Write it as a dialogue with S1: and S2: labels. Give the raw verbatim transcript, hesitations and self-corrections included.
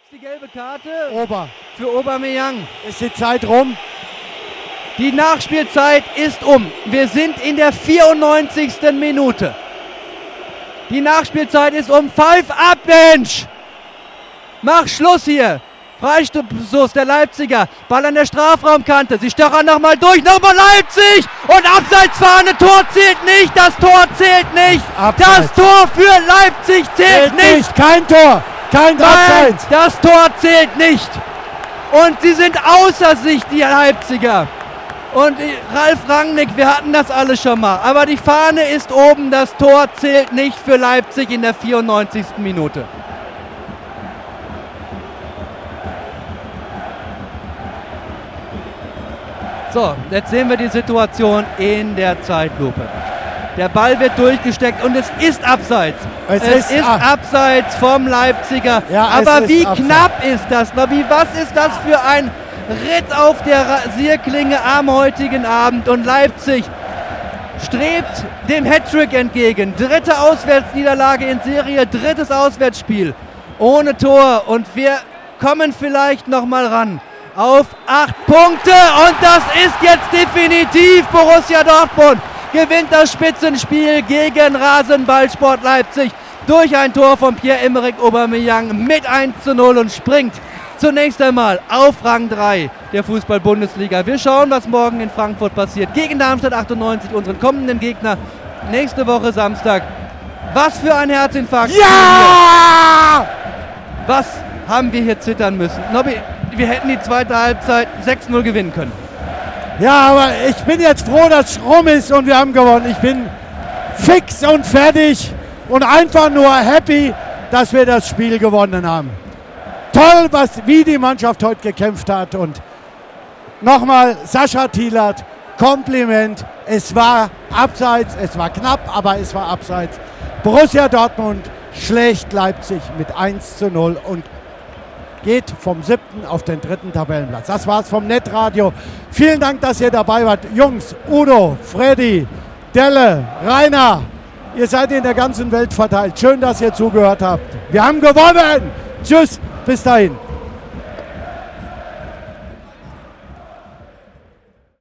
S1: Die gelbe Karte
S2: Ober.
S1: für Aubameyang.
S2: Ist die Zeit rum?
S1: Die Nachspielzeit ist um. Wir sind in der vierundneunzigsten Minute. Die Nachspielzeit ist um. Pfeif ab, Mensch! Mach Schluss hier. Freistoß der Leipziger. Ball an der Strafraumkante. Sie stochern nochmal durch. Nochmal Leipzig! Und Abseitsfahne. Tor zählt nicht. Das Tor zählt nicht.
S2: Abseits.
S1: Das Tor für Leipzig zählt,
S2: Zählt
S1: nicht.
S2: nicht. Kein Tor. Kein
S1: Nein,
S2: Abseits.
S1: das Tor zählt nicht. Und sie sind außer sich, die Leipziger. Und Ralf Rangnick, wir hatten das alles schon mal. Aber die Fahne ist oben, das Tor zählt nicht für Leipzig in der vierundneunzigsten Minute. So, jetzt sehen wir die Situation in der Zeitlupe. Der Ball wird durchgesteckt und es ist abseits.
S2: Es
S1: Es,
S2: ist
S1: ist
S2: ab-
S1: abseits vom Leipziger.
S2: Ja, es
S1: Aber
S2: ist
S1: wie
S2: abseits.
S1: knapp ist das? Na, wie, was ist das für ein Ritt auf der Rasierklinge am heutigen Abend? Und Leipzig strebt dem Hattrick entgegen. Dritte Auswärtsniederlage in Serie, drittes Auswärtsspiel ohne Tor. Und wir kommen vielleicht noch mal ran auf acht Punkte. Und das ist jetzt definitiv Borussia Dortmund. Gewinnt das Spitzenspiel gegen Rasenballsport Leipzig durch ein Tor von Pierre-Emerick Aubameyang mit eins zu null und springt zunächst einmal auf Rang drei der Fußball-Bundesliga. Wir schauen, was morgen in Frankfurt passiert. Gegen Darmstadt achtundneunzig, unseren kommenden Gegner, nächste Woche Samstag. Was für ein Herzinfarkt.
S2: Ja!
S1: Was haben wir hier zittern müssen? Nobby, wir hätten die zweite Halbzeit sechs null gewinnen können.
S2: Ja, aber ich bin jetzt froh, dass es rum ist und wir haben gewonnen. Ich bin fix und fertig und einfach nur happy, dass wir das Spiel gewonnen haben. Toll, was, wie die Mannschaft heute gekämpft hat. Und nochmal Sascha Thielert, Kompliment. Es war abseits, es war knapp, aber es war abseits. Borussia Dortmund schlägt Leipzig mit eins zu null und geht vom siebten auf den dritten Tabellenplatz. Das war's vom Netradio. Vielen Dank, dass ihr dabei wart. Jungs, Udo, Freddy, Delle, Rainer, ihr seid in der ganzen Welt verteilt. Schön, dass ihr zugehört habt. Wir haben gewonnen. Tschüss, bis dahin.